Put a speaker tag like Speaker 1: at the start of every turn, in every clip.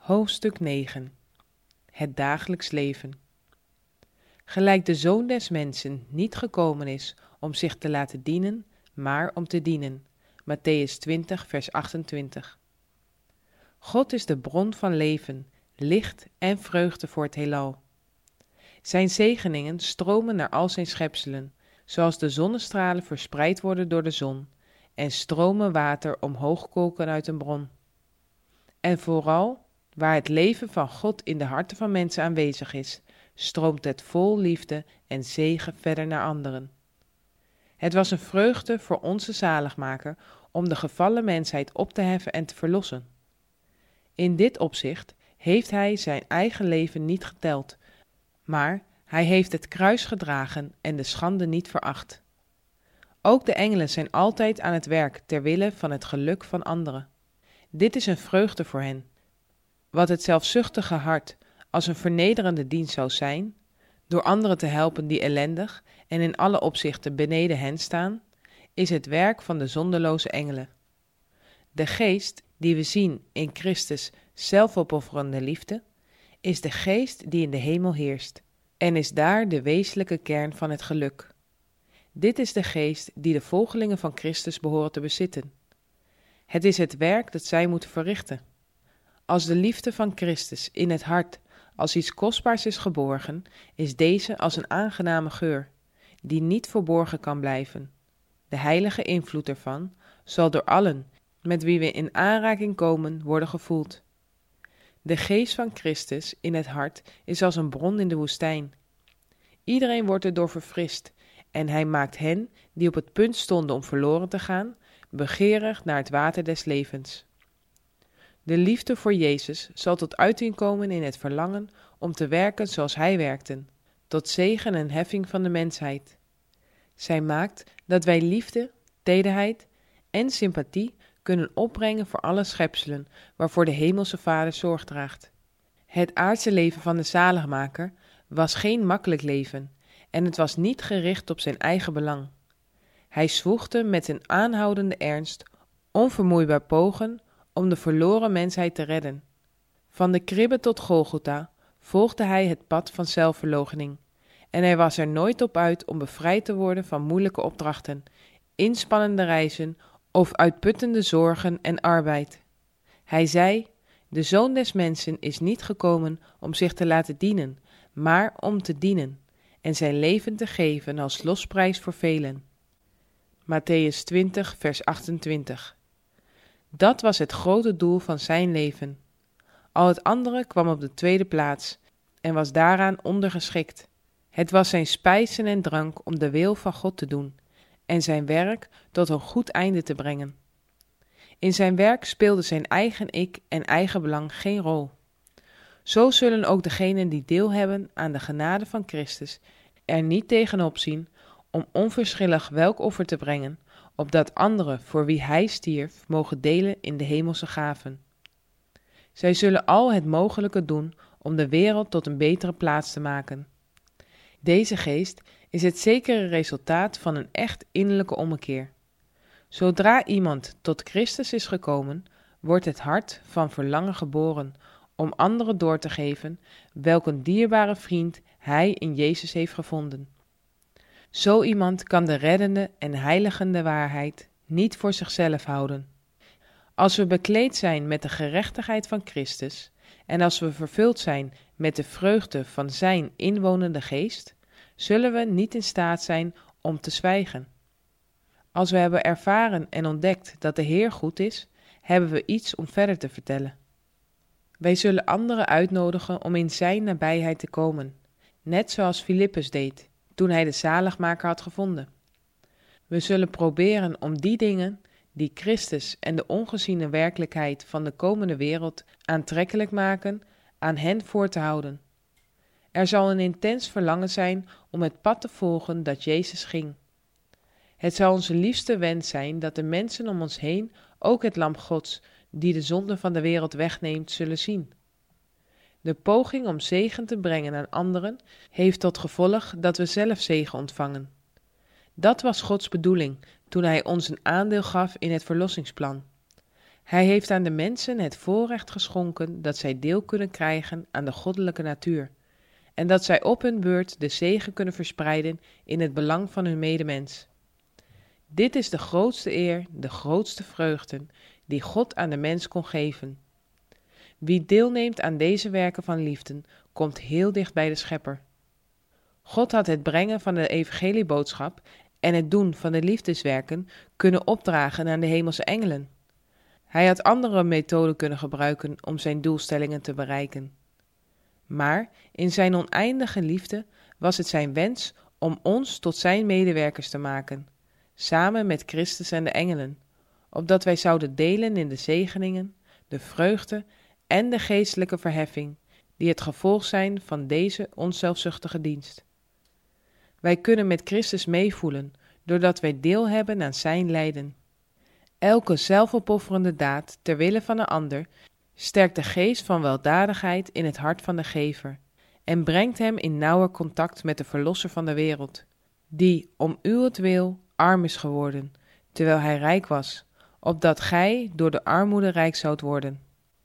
Speaker 1: Hoofdstuk 9. Het dagelijks leven. Gelijk de Zoon des Mensen niet gekomen is om zich te laten dienen, maar om te dienen. Mattheüs 20, vers 28. God is de bron van leven, licht en vreugde voor het heelal. Zijn zegeningen stromen naar al zijn schepselen, zoals de zonnestralen verspreid worden door de zon en stromen water omhoog kolken uit een bron. En vooral, waar het leven van God in de harten van mensen aanwezig is, stroomt het vol liefde en zegen verder naar anderen. Het was een vreugde voor onze zaligmaker om de gevallen mensheid op te heffen en te verlossen. In dit opzicht heeft hij zijn eigen leven niet geteld, maar hij heeft het kruis gedragen en de schande niet veracht. Ook de engelen zijn altijd aan het werk ter wille van het geluk van anderen. Dit is een vreugde voor hen. Wat het zelfzuchtige hart als een vernederende dienst zou zijn, door anderen te helpen die ellendig en in alle opzichten beneden hen staan, is het werk van de zonderloze engelen. De geest die we zien in Christus' zelfopofferende liefde, is de geest die in de hemel heerst en is daar de wezenlijke kern van het geluk. Dit is de geest die de volgelingen van Christus behoren te bezitten. Het is het werk dat zij moeten verrichten. Als de liefde van Christus in het hart als iets kostbaars is geborgen, is deze als een aangename geur, die niet verborgen kan blijven. De heilige invloed ervan zal door allen met wie we in aanraking komen worden gevoeld. De geest van Christus in het hart is als een bron in de woestijn. Iedereen wordt erdoor verfrist en hij maakt hen die op het punt stonden om verloren te gaan, begeerig naar het water des levens. De liefde voor Jezus zal tot uiting komen in het verlangen om te werken zoals hij werkte, tot zegen en heffing van de mensheid. Zij maakt dat wij liefde, tederheid en sympathie kunnen opbrengen voor alle schepselen waarvoor de hemelse Vader zorg draagt. Het aardse leven van de zaligmaker was geen makkelijk leven en het was niet gericht op zijn eigen belang. Hij zwoegde met een aanhoudende ernst, onvermoeibaar pogen om de verloren mensheid te redden. Van de kribbe tot Golgotha volgde hij het pad van zelfverloochening en hij was er nooit op uit om bevrijd te worden van moeilijke opdrachten, inspannende reizen of uitputtende zorgen en arbeid. Hij zei: de Zoon des Mensen is niet gekomen om zich te laten dienen, maar om te dienen en zijn leven te geven als losprijs voor velen. Mattheüs 20, vers 28. Dat was het grote doel van zijn leven. Al het andere kwam op de tweede plaats en was daaraan ondergeschikt. Het was zijn spijzen en drank om de wil van God te doen en zijn werk tot een goed einde te brengen. In zijn werk speelde zijn eigen ik en eigen belang geen rol. Zo zullen ook degenen die deel hebben aan de genade van Christus er niet tegenop zien om onverschillig welk offer te brengen, opdat anderen voor wie hij stierf mogen delen in de hemelse gaven. Zij zullen al het mogelijke doen om de wereld tot een betere plaats te maken. Deze geest is het zekere resultaat van een echt innerlijke ommekeer. Zodra iemand tot Christus is gekomen, wordt het hart van verlangen geboren om anderen door te geven welk een dierbare vriend hij in Jezus heeft gevonden. Zo iemand kan de reddende en heiligende waarheid niet voor zichzelf houden. Als we bekleed zijn met de gerechtigheid van Christus en als we vervuld zijn met de vreugde van zijn inwonende geest, zullen we niet in staat zijn om te zwijgen. Als we hebben ervaren en ontdekt dat de Heer goed is, hebben we iets om verder te vertellen. Wij zullen anderen uitnodigen om in zijn nabijheid te komen, net zoals Filippus deed toen hij de zaligmaker had gevonden. We zullen proberen om die dingen die Christus en de ongeziene werkelijkheid van de komende wereld aantrekkelijk maken, aan hen voor te houden. Er zal een intens verlangen zijn om het pad te volgen dat Jezus ging. Het zal onze liefste wens zijn dat de mensen om ons heen ook het lam Gods, die de zonde van de wereld wegneemt, zullen zien. De poging om zegen te brengen aan anderen heeft tot gevolg dat we zelf zegen ontvangen. Dat was Gods bedoeling toen hij ons een aandeel gaf in het verlossingsplan. Hij heeft aan de mensen het voorrecht geschonken dat zij deel kunnen krijgen aan de goddelijke natuur en dat zij op hun beurt de zegen kunnen verspreiden in het belang van hun medemens. Dit is de grootste eer, de grootste vreugde die God aan de mens kon geven. Wie deelneemt aan deze werken van liefde, komt heel dicht bij de Schepper. God had het brengen van de evangelieboodschap en het doen van de liefdeswerken kunnen opdragen aan de hemelse engelen. Hij had andere methoden kunnen gebruiken om zijn doelstellingen te bereiken. Maar in zijn oneindige liefde was het zijn wens om ons tot zijn medewerkers te maken, samen met Christus en de engelen, opdat wij zouden delen in de zegeningen, de vreugde en de geestelijke verheffing, die het gevolg zijn van deze onzelfzuchtige dienst. Wij kunnen met Christus meevoelen, doordat wij deel hebben aan zijn lijden. Elke zelfopofferende daad ter wille van een ander sterkt de geest van weldadigheid in het hart van de gever en brengt hem in nauwer contact met de Verlosser van de wereld, die om uwentwil arm is geworden, terwijl hij rijk was, opdat gij door de armoede rijk zoudt worden.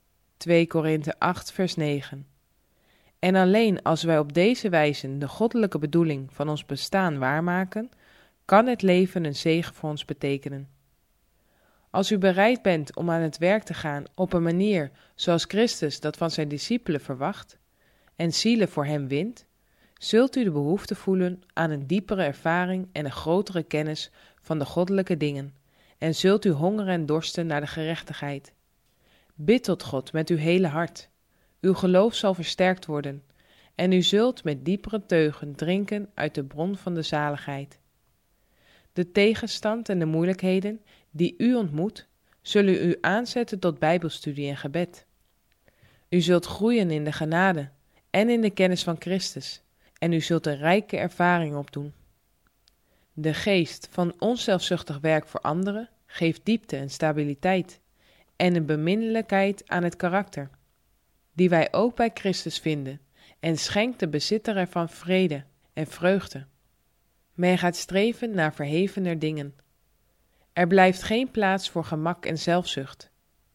Speaker 1: 2 Korinthe 8 vers 9. En alleen als wij op deze wijze de goddelijke bedoeling van ons bestaan waarmaken, kan het leven een zegen voor ons betekenen. Als u bereid bent om aan het werk te gaan op een manier zoals Christus dat van zijn discipelen verwacht en zielen voor hem wint, zult u de behoefte voelen aan een diepere ervaring en een grotere kennis van de goddelijke dingen en zult u hongeren en dorsten naar de gerechtigheid. Bid tot God met uw hele hart. Uw geloof zal versterkt worden en u zult met diepere teugen drinken uit de bron van de zaligheid. De tegenstand en de moeilijkheden die u ontmoet, zullen u aanzetten tot bijbelstudie en gebed. U zult groeien in de genade en in de kennis van Christus en u zult een rijke ervaring opdoen. De geest van onzelfzuchtig werk voor anderen geeft diepte en stabiliteit en een beminnelijkheid aan het karakter, die wij ook bij Christus vinden en schenkt de bezitter ervan vrede en vreugde. Men gaat streven naar verhevener dingen. Er blijft geen plaats voor gemak en zelfzucht.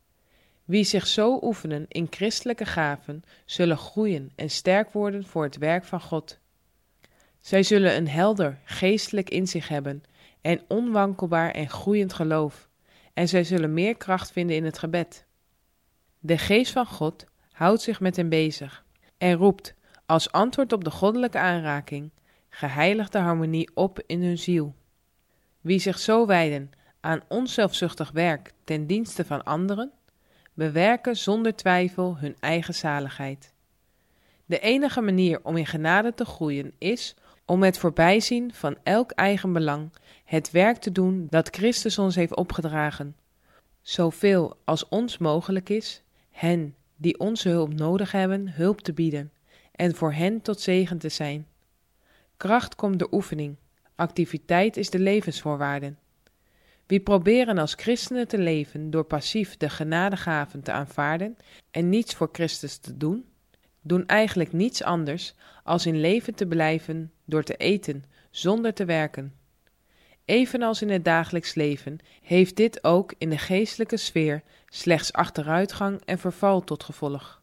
Speaker 1: Wie zich zo oefenen in christelijke gaven, zullen groeien en sterk worden voor het werk van God. Zij zullen een helder geestelijk inzicht hebben en onwankelbaar en groeiend geloof, en zij zullen meer kracht vinden in het gebed. De geest van God houdt zich met hen bezig en roept, als antwoord op de goddelijke aanraking, geheiligde harmonie op in hun ziel. Wie zich zo wijden aan onzelfzuchtig werk ten dienste van anderen, bewerken zonder twijfel hun eigen zaligheid. De enige manier om in genade te groeien is om met voorbijzien van elk eigen belang het werk te doen dat Christus ons heeft opgedragen, zoveel als ons mogelijk is, hen die onze hulp nodig hebben, hulp te bieden en voor hen tot zegen te zijn. Kracht komt door oefening, activiteit is de levensvoorwaarde. Wie proberen als christenen te leven door passief de genadegaven te aanvaarden en niets voor Christus te doen, doen eigenlijk niets anders als in leven te blijven door te eten zonder te werken. Evenals in het dagelijks leven heeft dit ook in de geestelijke sfeer slechts achteruitgang en verval tot gevolg.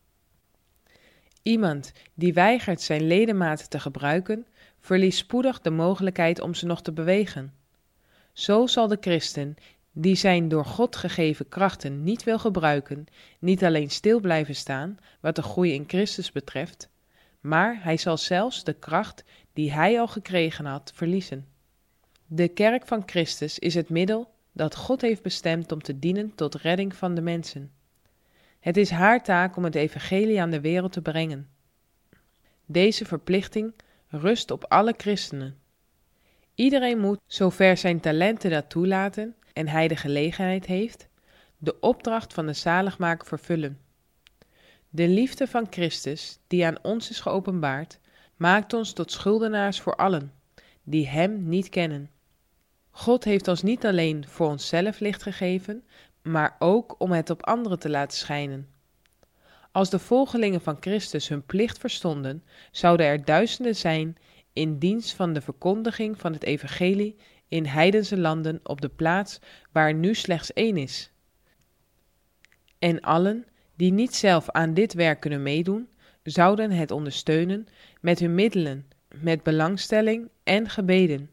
Speaker 1: Iemand die weigert zijn ledematen te gebruiken, verliest spoedig de mogelijkheid om ze nog te bewegen. Zo zal de christen, die zijn door God gegeven krachten niet wil gebruiken, niet alleen stil blijven staan, wat de groei in Christus betreft, maar hij zal zelfs de kracht die hij al gekregen had, verliezen. De kerk van Christus is het middel dat God heeft bestemd om te dienen tot redding van de mensen. Het is haar taak om het evangelie aan de wereld te brengen. Deze verplichting rust op alle christenen. Iedereen moet, zover zijn talenten dat toelaten en hij de gelegenheid heeft, de opdracht van de zaligmaker vervullen. De liefde van Christus, die aan ons is geopenbaard, maakt ons tot schuldenaars voor allen, die hem niet kennen. God heeft ons niet alleen voor onszelf licht gegeven, maar ook om het op anderen te laten schijnen. Als de volgelingen van Christus hun plicht verstonden, zouden er duizenden zijn in dienst van de verkondiging van het evangelie in heidense landen op de plaats waar er nu slechts één is. En allen die niet zelf aan dit werk kunnen meedoen, zouden het ondersteunen met hun middelen, met belangstelling en gebeden.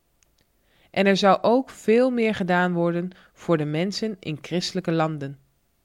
Speaker 1: En er zou ook veel meer gedaan worden voor de mensen in christelijke landen.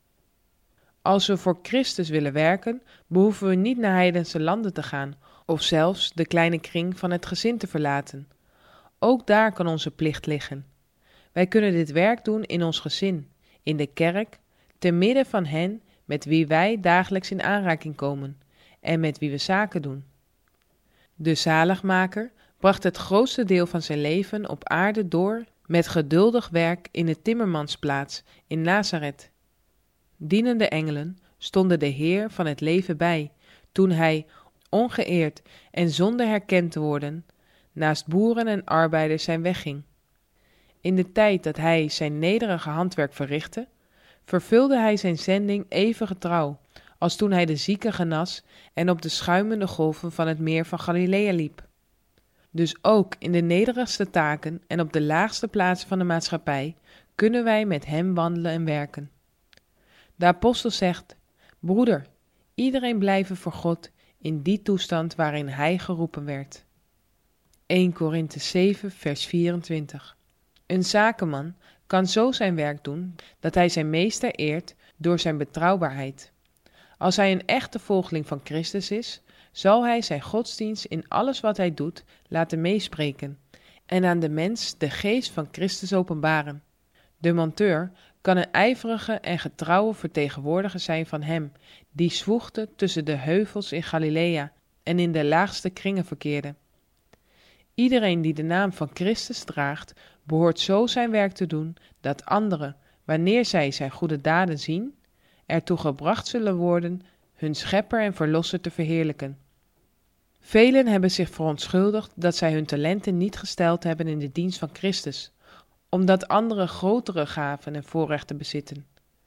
Speaker 1: Als we voor Christus willen werken, behoeven we niet naar heidense landen te gaan, of zelfs de kleine kring van het gezin te verlaten. Ook daar kan onze plicht liggen. Wij kunnen dit werk doen in ons gezin, in de kerk, te midden van hen met wie wij dagelijks in aanraking komen en met wie we zaken doen. De zaligmaker bracht het grootste deel van zijn leven op aarde door met geduldig werk in de timmermansplaats in Nazareth. Dienende engelen stonden de Heer van het leven bij, toen hij, ongeëerd en zonder herkend te worden, naast boeren en arbeiders zijn wegging. In de tijd dat hij zijn nederige handwerk verrichtte, vervulde hij zijn zending even getrouw, als toen hij de zieken genas en op de schuimende golven van het meer van Galilea liep. Dus ook in de nederigste taken en op de laagste plaatsen van de maatschappij kunnen wij met hem wandelen en werken. De apostel zegt: broeder, iedereen blijven voor God in die toestand waarin hij geroepen werd. 1 Korinthe 7 vers 24. Een zakenman kan zo zijn werk doen dat hij zijn meester eert door zijn betrouwbaarheid. Als hij een echte volgeling van Christus is, zal hij zijn godsdienst in alles wat hij doet laten meespreken en aan de mens de geest van Christus openbaren. De monteur kan een ijverige en getrouwe vertegenwoordiger zijn van hem, die zwoegde tussen de heuvels in Galilea en in de laagste kringen verkeerde. Iedereen die de naam van Christus draagt, behoort zo zijn werk te doen, dat anderen, wanneer zij zijn goede daden zien, ertoe gebracht zullen worden hun schepper en verlosser te verheerlijken. Velen hebben zich verontschuldigd dat zij hun talenten niet gesteld hebben in de dienst van Christus, omdat anderen grotere gaven en voorrechten bezitten.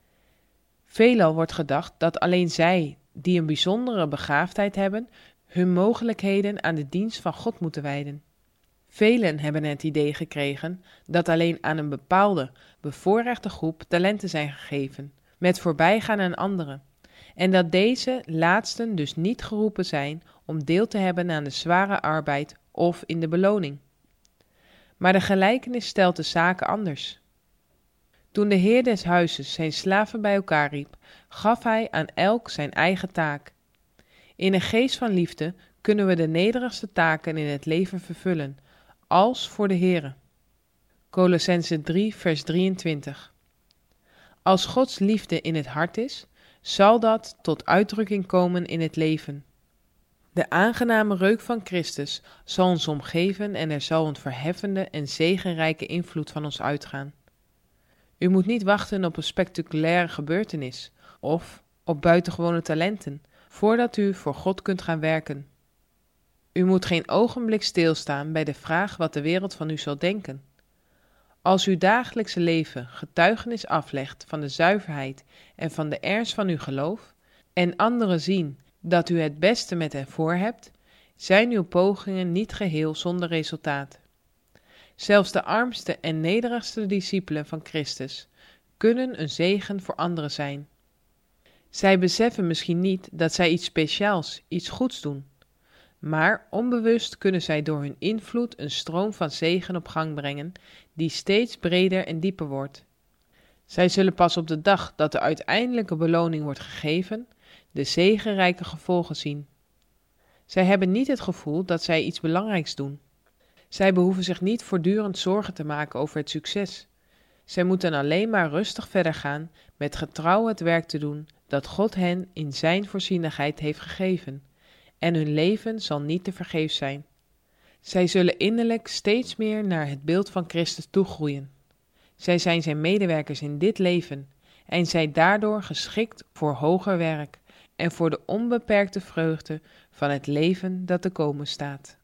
Speaker 1: Veelal wordt gedacht dat alleen zij, die een bijzondere begaafdheid hebben, hun mogelijkheden aan de dienst van God moeten wijden. Velen hebben het idee gekregen dat alleen aan een bepaalde, bevoorrechte groep talenten zijn gegeven, met voorbijgaan aan anderen, en dat deze laatsten dus niet geroepen zijn om deel te hebben aan de zware arbeid of in de beloning. Maar de gelijkenis stelt de zaken anders. Toen de heer des huizes zijn slaven bij elkaar riep, gaf hij aan elk zijn eigen taak. In een geest van liefde kunnen we de nederigste taken in het leven vervullen, als voor de Heere. Kolossenzen 3 vers 23. Als Gods liefde in het hart is, zal dat tot uitdrukking komen in het leven. De aangename reuk van Christus zal ons omgeven en er zal een verheffende en zegenrijke invloed van ons uitgaan. U moet niet wachten op een spectaculaire gebeurtenis of op buitengewone talenten, voordat u voor God kunt gaan werken. U moet geen ogenblik stilstaan bij de vraag wat de wereld van u zal denken. Als uw dagelijkse leven getuigenis aflegt van de zuiverheid en van de ernst van uw geloof, en anderen zien dat u het beste met hen voor hebt, zijn uw pogingen niet geheel zonder resultaat. Zelfs de armste en nederigste discipelen van Christus kunnen een zegen voor anderen zijn. Zij beseffen misschien niet dat zij iets speciaals, iets goeds doen, maar onbewust kunnen zij door hun invloed een stroom van zegen op gang brengen, die steeds breder en dieper wordt. Zij zullen pas op de dag dat de uiteindelijke beloning wordt gegeven, de zegenrijke gevolgen zien. Zij hebben niet het gevoel dat zij iets belangrijks doen. Zij behoeven zich niet voortdurend zorgen te maken over het succes. Zij moeten alleen maar rustig verder gaan met getrouw het werk te doen dat God hen in zijn voorzienigheid heeft gegeven, en hun leven zal niet tevergeefs zijn. Zij zullen innerlijk steeds meer naar het beeld van Christus toegroeien. Zij zijn zijn medewerkers in dit leven en zijn daardoor geschikt voor hoger werk en voor de onbeperkte vreugde van het leven dat te komen staat.